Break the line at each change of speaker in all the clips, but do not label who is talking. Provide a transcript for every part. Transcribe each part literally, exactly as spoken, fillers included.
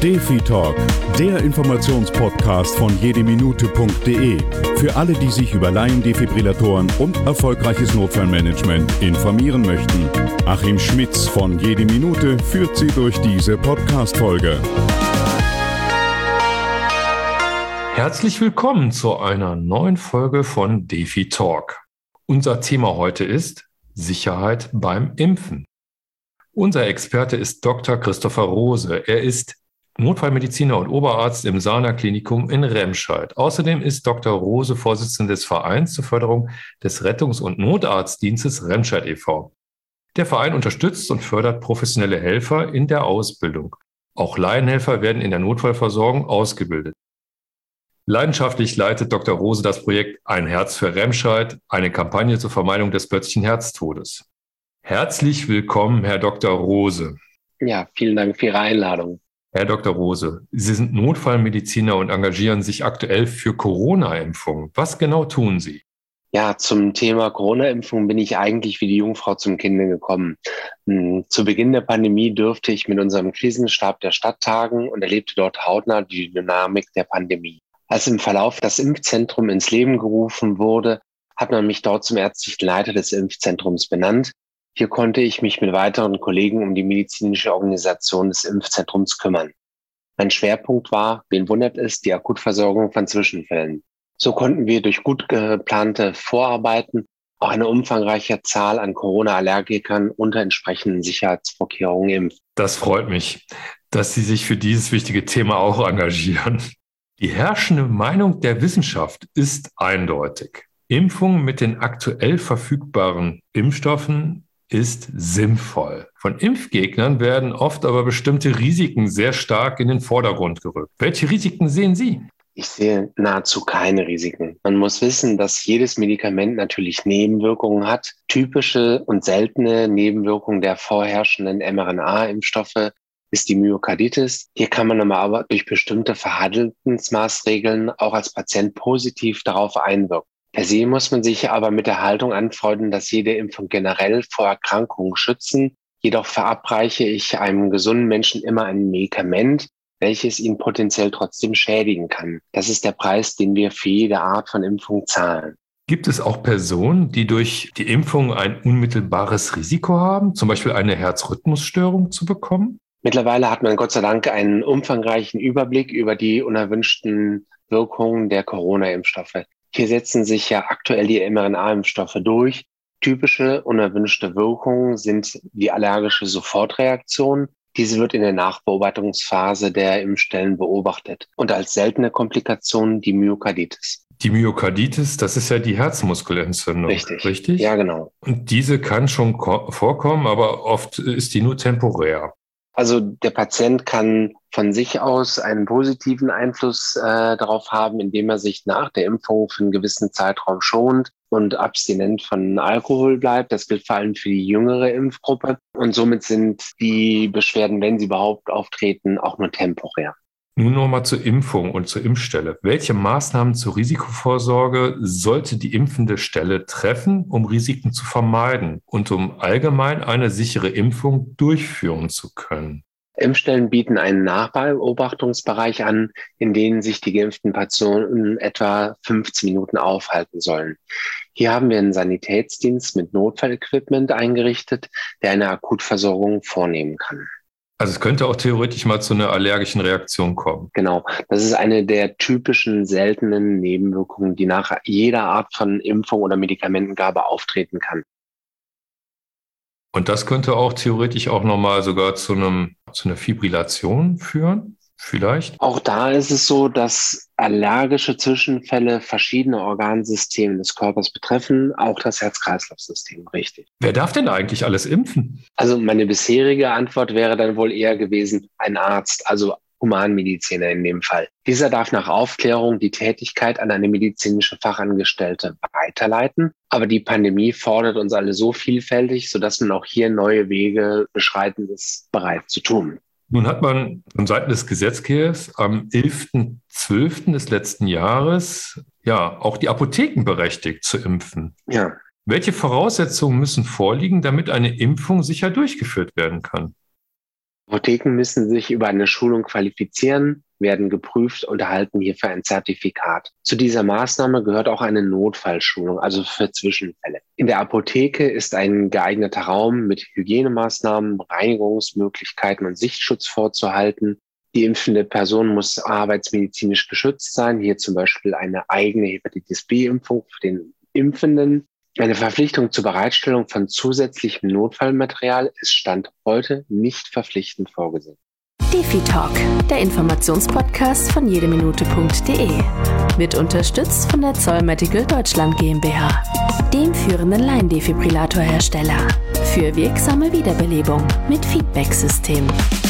DefiTalk, der Informationspodcast von jedeminute punkt de für alle, die sich über Laiendefibrillatoren und erfolgreiches Notfallmanagement informieren möchten. Achim Schmitz von Jede Minute führt Sie durch diese Podcast-Folge.
Herzlich willkommen zu einer neuen Folge von DefiTalk. Unser Thema heute ist Sicherheit beim Impfen. Unser Experte ist Doktor Christopher Rose. Er ist Notfallmediziner und Oberarzt im Sarner Klinikum in Remscheid. Außerdem ist Doktor Rose Vorsitzender des Vereins zur Förderung des Rettungs- und Notarztdienstes Remscheid e V Der Verein unterstützt und fördert professionelle Helfer in der Ausbildung. Auch Laienhelfer werden in der Notfallversorgung ausgebildet. Leidenschaftlich leitet Doktor Rose das Projekt Ein Herz für Remscheid, eine Kampagne zur Vermeidung des plötzlichen Herztodes. Herzlich willkommen, Herr Doktor Rose.
Ja, vielen Dank für Ihre Einladung.
Herr Doktor Rose, Sie sind Notfallmediziner und engagieren sich aktuell für Corona-Impfungen. Was genau tun Sie?
Ja, zum Thema Corona-Impfung bin ich eigentlich wie die Jungfrau zum Kinde gekommen. Zu Beginn der Pandemie durfte ich mit unserem Krisenstab der Stadt tagen und erlebte dort hautnah die Dynamik der Pandemie. Als im Verlauf das Impfzentrum ins Leben gerufen wurde, hat man mich dort zum ärztlichen Leiter des Impfzentrums benannt. Hier konnte ich mich mit weiteren Kollegen um die medizinische Organisation des Impfzentrums kümmern. Mein Schwerpunkt war, wen wundert es, die Akutversorgung von Zwischenfällen. So konnten wir durch gut geplante Vorarbeiten auch eine umfangreiche Zahl an Corona-Allergikern unter entsprechenden Sicherheitsvorkehrungen impfen.
Das freut mich, dass Sie sich für dieses wichtige Thema auch engagieren. Die herrschende Meinung der Wissenschaft ist eindeutig. Impfung mit den aktuell verfügbaren Impfstoffen ist sinnvoll. Von Impfgegnern werden oft aber bestimmte Risiken sehr stark in den Vordergrund gerückt. Welche Risiken sehen Sie?
Ich sehe nahezu keine Risiken. Man muss wissen, dass jedes Medikament natürlich Nebenwirkungen hat. Typische und seltene Nebenwirkungen der vorherrschenden mRNA-Impfstoffe ist die Myokarditis. Hier kann man aber durch bestimmte Verhaltensmaßregeln auch als Patient positiv darauf einwirken. Per se muss man sich aber mit der Haltung anfreunden, dass jede Impfung generell vor Erkrankungen schützen. Jedoch verabreiche ich einem gesunden Menschen immer ein Medikament, welches ihn potenziell trotzdem schädigen kann. Das ist der Preis, den wir für jede Art von Impfung zahlen.
Gibt es auch Personen, die durch die Impfung ein unmittelbares Risiko haben, zum Beispiel eine Herzrhythmusstörung zu bekommen?
Mittlerweile hat man Gott sei Dank einen umfangreichen Überblick über die unerwünschten Wirkungen der Corona-Impfstoffe. Hier setzen sich ja aktuell die mRNA-Impfstoffe durch. Typische unerwünschte Wirkungen sind die allergische Sofortreaktion. Diese wird in der Nachbeobachtungsphase der Impfstellen beobachtet. Und als seltene Komplikation die Myokarditis.
Die Myokarditis, das ist ja die Herzmuskelentzündung.
Richtig.
Richtig?
Ja, genau.
Und diese kann schon ko- vorkommen, aber oft ist die nur temporär.
Also der Patient kann von sich aus einen positiven Einfluss äh, darauf haben, indem er sich nach der Impfung für einen gewissen Zeitraum schont und abstinent von Alkohol bleibt. Das gilt vor allem für die jüngere Impfgruppe. Und somit sind die Beschwerden, wenn sie überhaupt auftreten, auch nur temporär.
Nun nochmal zur Impfung und zur Impfstelle. Welche Maßnahmen zur Risikovorsorge sollte die impfende Stelle treffen, um Risiken zu vermeiden und um allgemein eine sichere Impfung durchführen zu können?
Impfstellen bieten einen Nachbeobachtungsbereich an, in dem sich die geimpften Patienten etwa fünfzehn Minuten aufhalten sollen. Hier haben wir einen Sanitätsdienst mit Notfallequipment eingerichtet, der eine Akutversorgung vornehmen kann.
Also es könnte auch theoretisch mal zu einer allergischen Reaktion kommen.
Genau, das ist eine der typischen seltenen Nebenwirkungen, die nach jeder Art von Impfung oder Medikamentengabe auftreten kann.
Und das könnte auch theoretisch auch nochmal sogar zu einem, zu einer Fibrillation führen, vielleicht?
Auch da ist es so, dass allergische Zwischenfälle verschiedene Organsysteme des Körpers betreffen, auch das Herz-Kreislauf-System, richtig.
Wer darf denn eigentlich alles impfen?
Also meine bisherige Antwort wäre dann wohl eher gewesen, ein Arzt, also Humanmediziner in dem Fall. Dieser darf nach Aufklärung die Tätigkeit an eine medizinische Fachangestellte weiterleiten. Aber die Pandemie fordert uns alle so vielfältig, sodass man auch hier neue Wege beschreiten ist, bereit zu tun.
Nun hat man von Seiten des Gesetzgebers am elften zwölften des letzten Jahres ja auch die Apotheken berechtigt zu impfen.
Ja.
Welche Voraussetzungen müssen vorliegen, damit eine Impfung sicher durchgeführt werden kann?
Apotheken müssen sich über eine Schulung qualifizieren, werden geprüft und erhalten hierfür ein Zertifikat. Zu dieser Maßnahme gehört auch eine Notfallschulung, also für Zwischenfälle. In der Apotheke ist ein geeigneter Raum mit Hygienemaßnahmen, Reinigungsmöglichkeiten und Sichtschutz vorzuhalten. Die impfende Person muss arbeitsmedizinisch geschützt sein, hier zum Beispiel eine eigene Hepatitis-B-Impfung für den Impfenden. Eine Verpflichtung zur Bereitstellung von zusätzlichem Notfallmaterial ist Stand heute nicht verpflichtend vorgesehen.
DefiTalk, der Informationspodcast von jedeminute punkt de, wird unterstützt von der Zoll Medical Deutschland GmbH, dem führenden Laiendefibrillatorhersteller für wirksame Wiederbelebung mit Feedback-System.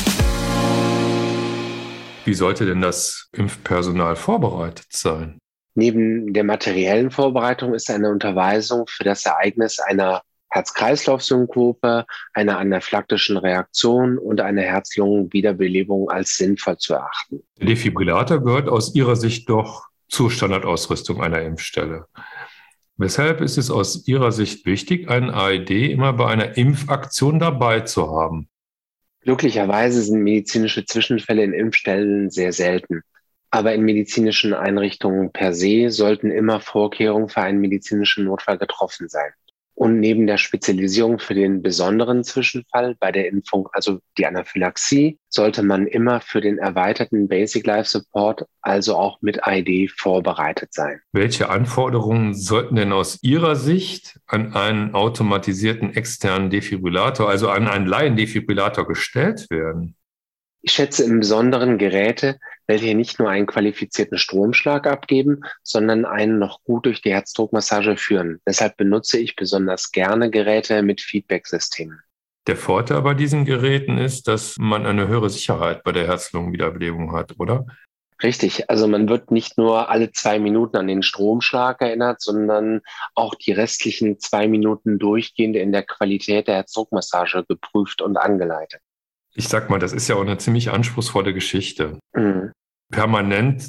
Wie sollte denn das Impfpersonal vorbereitet sein?
Neben der materiellen Vorbereitung ist eine Unterweisung für das Ereignis einer Herz-Kreislauf-Synkope, einer anaphylaktischen Reaktion und einer Herz-Lungen-Wiederbelebung als sinnvoll zu erachten.
Der Defibrillator gehört aus Ihrer Sicht doch zur Standardausrüstung einer Impfstelle. Weshalb ist es aus Ihrer Sicht wichtig, einen A E D immer bei einer Impfaktion dabei zu haben?
Glücklicherweise sind medizinische Zwischenfälle in Impfstellen sehr selten. Aber in medizinischen Einrichtungen per se sollten immer Vorkehrungen für einen medizinischen Notfall getroffen sein. Und neben der Spezialisierung für den besonderen Zwischenfall bei der Impfung, also die Anaphylaxie, sollte man immer für den erweiterten Basic Life Support, also auch mit A E D, vorbereitet sein.
Welche Anforderungen sollten denn aus Ihrer Sicht an einen automatisierten externen Defibrillator, also an einen Laiendefibrillator gestellt werden?
Ich schätze im Besonderen Geräte, welche nicht nur einen qualifizierten Stromschlag abgeben, sondern einen noch gut durch die Herzdruckmassage führen. Deshalb benutze ich besonders gerne Geräte mit Feedback-Systemen.
Der Vorteil bei diesen Geräten ist, dass man eine höhere Sicherheit bei der Herz-Lungen-Wiederbelebung hat, oder?
Richtig, also man wird nicht nur alle zwei Minuten an den Stromschlag erinnert, sondern auch die restlichen zwei Minuten durchgehend in der Qualität der Herzdruckmassage geprüft und angeleitet.
Ich sag mal, das ist ja auch eine ziemlich anspruchsvolle Geschichte.
Mhm.
Permanent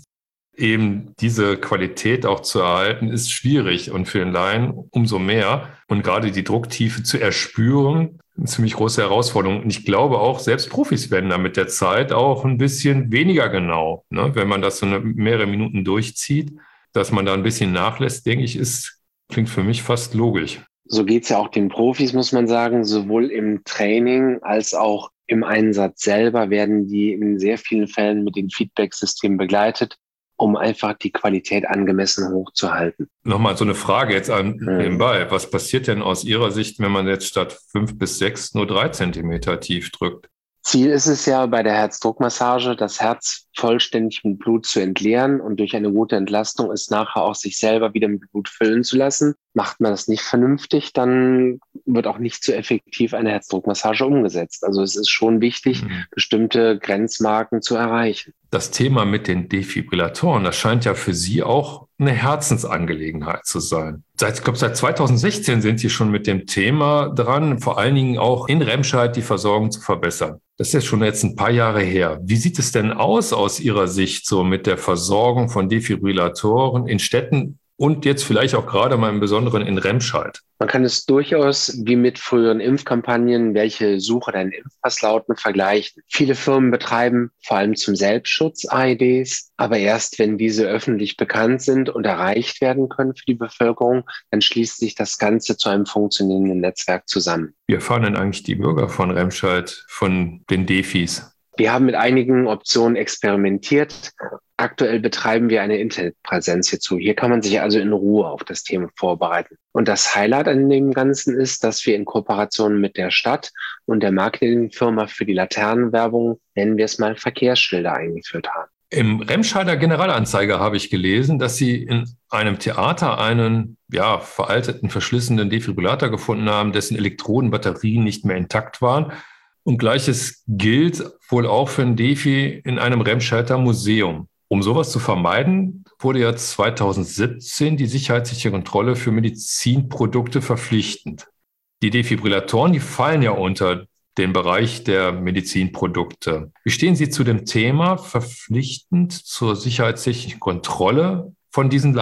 eben diese Qualität auch zu erhalten, ist schwierig und für den Laien umso mehr. Und gerade die Drucktiefe zu erspüren, eine ziemlich große Herausforderung. Und ich glaube auch, selbst Profis werden da mit der Zeit auch ein bisschen weniger genau. Ne? Wenn man das so eine, mehrere Minuten durchzieht, dass man da ein bisschen nachlässt, denke ich, ist, klingt für mich fast logisch.
So geht es ja auch den Profis, muss man sagen, sowohl im Training als auch im Einsatz selber werden die in sehr vielen Fällen mit den Feedback-Systemen begleitet, um einfach die Qualität angemessen hochzuhalten.
Nochmal so eine Frage jetzt an
mhm.
nebenbei. Was passiert denn aus Ihrer Sicht, wenn man jetzt statt fünf bis sechs nur drei Zentimeter tief drückt?
Ziel ist es ja bei der Herzdruckmassage, das Herz vollständig mit Blut zu entleeren und durch eine gute Entlastung es nachher auch sich selber wieder mit Blut füllen zu lassen. Macht man das nicht vernünftig, dann wird auch nicht so effektiv eine Herzdruckmassage umgesetzt. Also es ist schon wichtig, mhm. bestimmte Grenzmarken zu erreichen.
Das Thema mit den Defibrillatoren, das scheint ja für Sie auch eine Herzensangelegenheit zu sein. Seit, ich glaube, seit zweitausendsechzehn sind Sie schon mit dem Thema dran, vor allen Dingen auch in Remscheid die Versorgung zu verbessern. Das ist jetzt schon jetzt ein paar Jahre her. Wie sieht es denn aus aus Ihrer Sicht so mit der Versorgung von Defibrillatoren in Städten und jetzt vielleicht auch gerade mal im Besonderen in Remscheid?
Man kann es durchaus wie mit früheren Impfkampagnen, welche Suche deinen Impfpasslauten, vergleichen. Viele Firmen betreiben vor allem zum Selbstschutz A E Ds, aber erst wenn diese öffentlich bekannt sind und erreicht werden können für die Bevölkerung, dann schließt sich das Ganze zu einem funktionierenden Netzwerk zusammen.
Wie erfahren denn eigentlich die Bürger von Remscheid von den Defis?
Wir haben mit einigen Optionen experimentiert. Aktuell betreiben wir eine Internetpräsenz hierzu. Hier kann man sich also in Ruhe auf das Thema vorbereiten. Und das Highlight an dem Ganzen ist, dass wir in Kooperation mit der Stadt und der Marketingfirma für die Laternenwerbung, nennen wir es mal, Verkehrsschilder eingeführt haben.
Im Remscheider Generalanzeiger habe ich gelesen, dass Sie in einem Theater einen ja, veralteten, verschlissenen Defibrillator gefunden haben, dessen Elektrodenbatterien nicht mehr intakt waren. Und Gleiches gilt wohl auch für ein Defi in einem Remscheider Museum. Um sowas zu vermeiden, wurde ja zweitausendsiebzehn die sicherheitliche Kontrolle für Medizinprodukte verpflichtend. Die Defibrillatoren, die fallen ja unter den Bereich der Medizinprodukte. Wie stehen Sie zu dem Thema verpflichtend zur sicherheitlichen Kontrolle von diesen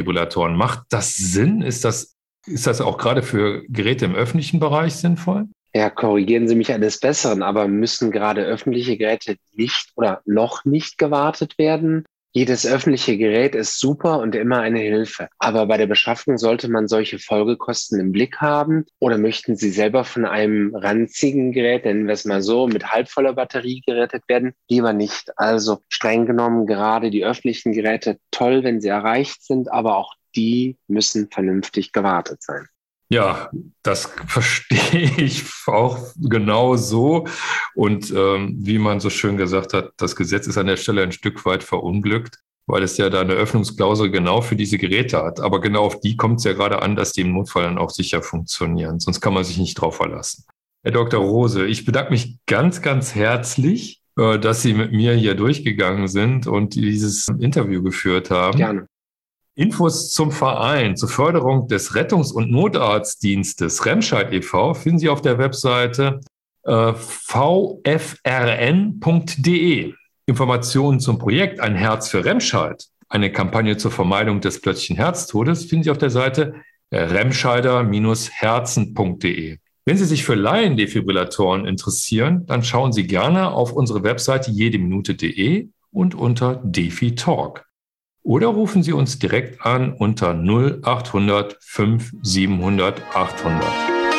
Laiendefibrillatoren? Macht das Sinn? Ist das, ist das auch gerade für Geräte im öffentlichen Bereich sinnvoll?
Ja, korrigieren Sie mich eines Besseren, aber müssen gerade öffentliche Geräte nicht oder noch nicht gewartet werden? Jedes öffentliche Gerät ist super und immer eine Hilfe. Aber bei der Beschaffung sollte man solche Folgekosten im Blick haben. Oder möchten Sie selber von einem ranzigen Gerät, nennen wir es mal so, mit halbvoller Batterie gerettet werden? Lieber nicht. Also streng genommen gerade die öffentlichen Geräte toll, wenn sie erreicht sind, aber auch die müssen vernünftig gewartet sein.
Ja, das verstehe ich auch genau so. Und ähm, wie man so schön gesagt hat, das Gesetz ist an der Stelle ein Stück weit verunglückt, weil es ja da eine Öffnungsklausel genau für diese Geräte hat. Aber genau auf die kommt es ja gerade an, dass die im Notfall dann auch sicher funktionieren. Sonst kann man sich nicht drauf verlassen. Herr Doktor Rose, ich bedanke mich ganz, ganz herzlich, äh, dass Sie mit mir hier durchgegangen sind und dieses Interview geführt haben.
Gerne.
Infos zum Verein zur Förderung des Rettungs- und Notarztdienstes Remscheid e V finden Sie auf der Webseite äh, v f r n punkt d e. Informationen zum Projekt Ein Herz für Remscheid, eine Kampagne zur Vermeidung des plötzlichen Herztodes, finden Sie auf der Seite remscheider Herzen punkt d e. Wenn Sie sich für Laiendefibrillatoren interessieren, dann schauen Sie gerne auf unsere Webseite jedeminute punkt d e und unter DefiTalk. Oder rufen Sie uns direkt an unter null achthundert fünf siebenhundert achthundert.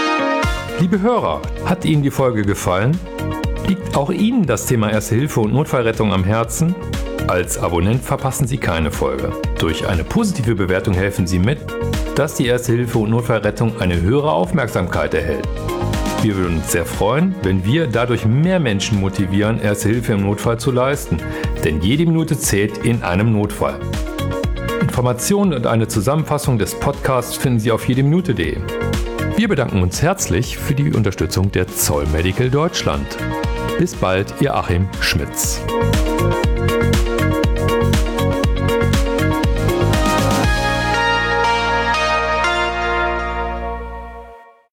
Liebe Hörer, hat Ihnen die Folge gefallen? Liegt auch Ihnen das Thema Erste Hilfe und Notfallrettung am Herzen? Als Abonnent verpassen Sie keine Folge. Durch eine positive Bewertung helfen Sie mit, dass die Erste Hilfe und Notfallrettung eine höhere Aufmerksamkeit erhält. Wir würden uns sehr freuen, wenn wir dadurch mehr Menschen motivieren, Erste Hilfe im Notfall zu leisten. Denn jede Minute zählt in einem Notfall. Informationen und eine Zusammenfassung des Podcasts finden Sie auf jedeminute punkt d e. Wir bedanken uns herzlich für die Unterstützung der Zoll Medical Deutschland. Bis bald, Ihr Achim Schmitz.